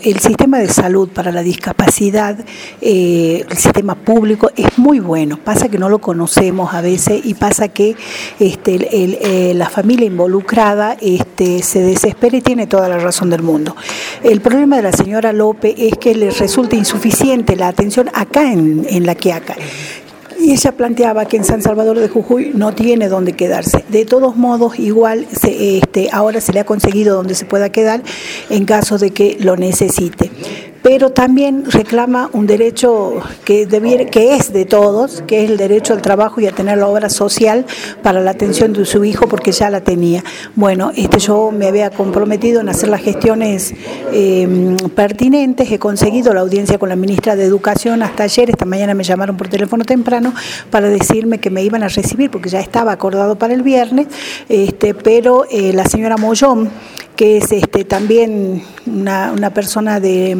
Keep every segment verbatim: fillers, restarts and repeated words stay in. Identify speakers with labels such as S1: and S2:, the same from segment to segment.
S1: el sistema de salud para la discapacidad, eh, el sistema público es muy bueno, pasa que no lo conocemos a veces y pasa que este, el, el, eh, la familia involucrada este, se desespera y tiene toda la razón del mundo. El problema de la señora López es que le resulta insuficiente la atención acá en, en La Quiaca. Y ella planteaba que en San Salvador de Jujuy no tiene dónde quedarse. De todos modos, igual se, este, ahora se le ha conseguido donde se pueda quedar en caso de que lo necesite. Pero también reclama un derecho que, debiera, que es de todos, que es el derecho al trabajo y a tener la obra social para la atención de su hijo, porque ya la tenía. Bueno, este, yo me había comprometido en hacer las gestiones eh, pertinentes, he conseguido la audiencia con la ministra de Educación hasta ayer, esta mañana me llamaron por teléfono temprano para decirme que me iban a recibir, porque ya estaba acordado para el viernes, este, pero eh, la señora Mollón, que es este, también una, una persona de,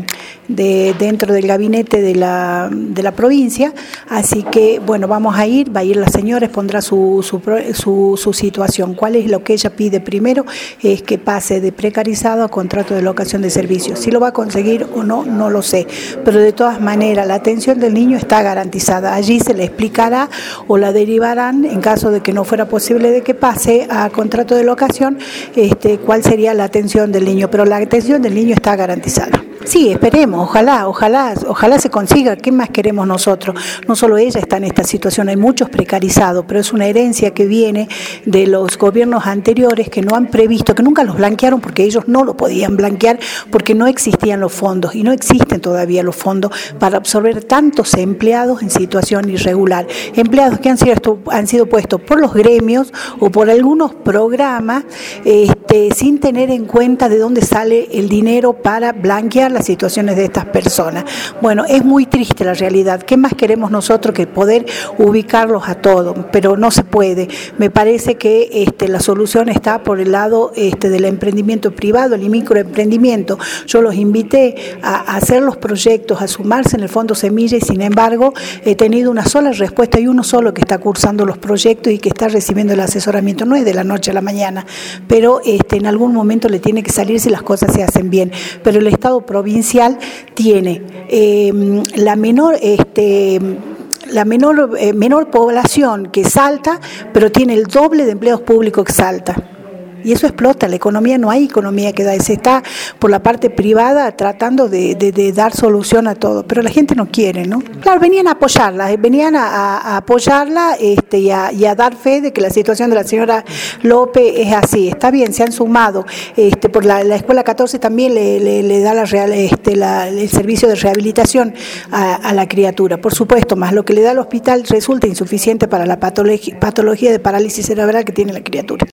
S1: de dentro del gabinete de la, de la provincia, así que bueno, vamos a ir, va a ir la señora, expondrá su, su, su, su situación. ¿Cuál es lo que ella pide? Primero es que pase de precarizado a contrato de locación de servicios. Si lo va a conseguir o no, no lo sé, pero de todas maneras la atención del niño está garantizada. Allí se le explicará o la derivarán en caso de que no fuera posible de que pase a contrato de locación, este, cuál sería la atención del niño, pero la atención del niño está garantizada. Sí, esperemos, ojalá, ojalá, ojalá se consiga. ¿Qué más queremos nosotros? No solo ella está en esta situación, hay muchos precarizados, pero es una herencia que viene de los gobiernos anteriores que no han previsto, que nunca los blanquearon porque ellos no lo podían blanquear porque no existían los fondos y no existen todavía los fondos para absorber tantos empleados en situación irregular. Empleados que han sido, han sido puestos por los gremios o por algunos programas este, sin tener en cuenta de dónde sale el dinero para blanquear las situaciones de estas personas. Bueno, es muy triste la realidad. ¿Qué más queremos nosotros que poder ubicarlos a todos? Pero no se puede. Me parece que este, la solución está por el lado este, del emprendimiento privado, el microemprendimiento. Yo los invité a, a hacer los proyectos, a sumarse en el Fondo Semilla y sin embargo he tenido una sola respuesta y uno solo que está cursando los proyectos y que está recibiendo el asesoramiento. No es de la noche a la mañana, pero este, en algún momento le tiene que salir si las cosas se hacen bien. Pero el Estado provincial tiene eh, la menor este la menor eh, menor población que Salta, pero tiene el doble de empleos públicos que Salta. Y eso explota, la economía, no hay economía que da, se está por la parte privada tratando de, de, de dar solución a todo, pero la gente no quiere, ¿no? Claro, venían a apoyarla, venían a, a apoyarla este, y, a, y a dar fe de que la situación de la señora López es así. Está bien, se han sumado, este, por la, la Escuela catorce también le, le, le da la real, este, la, el servicio de rehabilitación a, a la criatura, por supuesto, más lo que le da al hospital resulta insuficiente para la patología, patología de parálisis cerebral que tiene la criatura.